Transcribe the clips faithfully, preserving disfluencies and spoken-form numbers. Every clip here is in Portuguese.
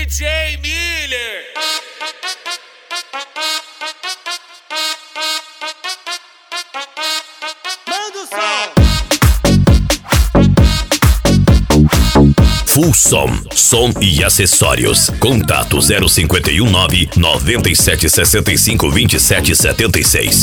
J Miller. Manda o som. Fulsom, som e acessórios. Contato zero cinco um nove, nove sete seis cinco, dois sete sete seis.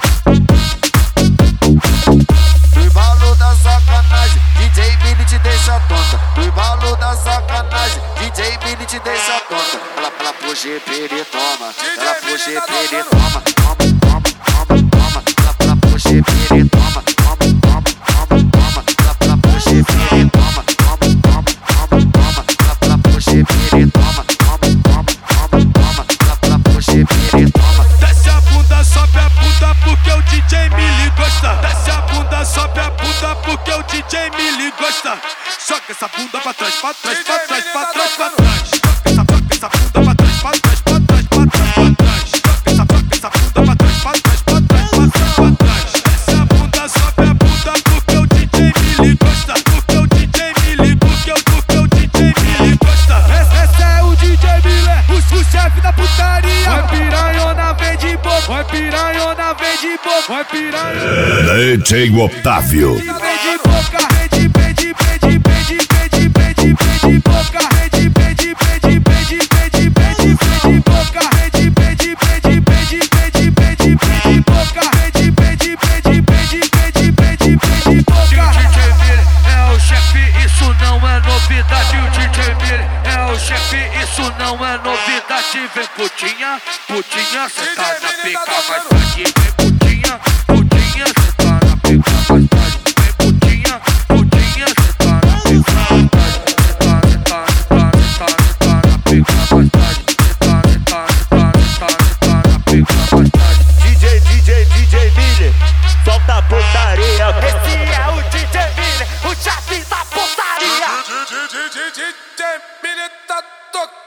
No embalo da sacanagem, D J Miller te deixa tonta. No embalo da sacanagem, D J Miller te deixa tonta. Ela, ela pro G P, ele toma. Ela pro G P, ele toma. Toma, toma, toma, toma. Ela, ela pro G P, ele toma. Toma, toma, toma, toma. Ela, ela pro G P, ele toma. Toma, toma, toma, toma. Ela, ela pro G P, ele toma. Toma, toma, toma, toma. Ela, ela pro G P, ele toma. Desce a bunda, sobe a bunda porque o D J Miller gosta. Desce a bunda, sobe a bunda porque o D J Miller gosta. Joga essa bunda pra trás, pra trás, pra trás, pra trás, pra trás. Joga essa, joga essa bunda pra trás, pra trás, pra trás, pra trás, pra trás. Joga essa, joga essa bunda pra trás, pra trás, pra trás, pra trás, pra trás. Desce a bunda, sobe a bunda porque o D J Miller gosta. Porque o D J Miller, porque o, porque o D J Miller gosta. Esse é o D J Miller, o, o chefe da putaria. Vai piranhona, vem de boca. Vai piranhona, vem de boca. Vai piranhona. D J Otávio. Vem de boca, vem de, vem de, vem de, vem de, vem de, vem de, vem de boca. Vem de, vem de, vem de, vem de, vem de, vem de, vem de boca. Vem de, vem de, vem de, vem de, vem de, vem de, vem de boca. Vem de, vem de, vem de, vem de, vem de, vem de, vem de boca. O D J Miller é o chefe, isso não é novidade. O D J Miller é o chefe, isso não é novidade. Vem putinha, putinha, cê tá na pica mais tarde. Vem putinha, putinha, cê tá na pica mais tarde. Vem putinha, putinha, cê tá na pica mais tarde. Cê tá, cê tá, cê tá, cê tá, cê tá na pica mais tarde. Cê tá, cê tá, cê tá, cê tá, cê tá na pica mais tarde. D J, D J, D J Miller, solta a putaria. Esse é o D J Miller, o chefe da putaria. D J Miller tá tocando.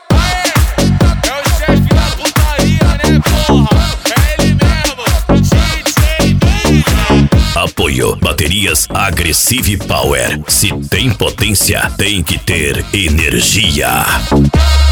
É o chefe da putaria, né, porra? É ele mesmo, D J Miller. Apoio Baterias Aggressive Power. Se tem potência, tem que ter energia.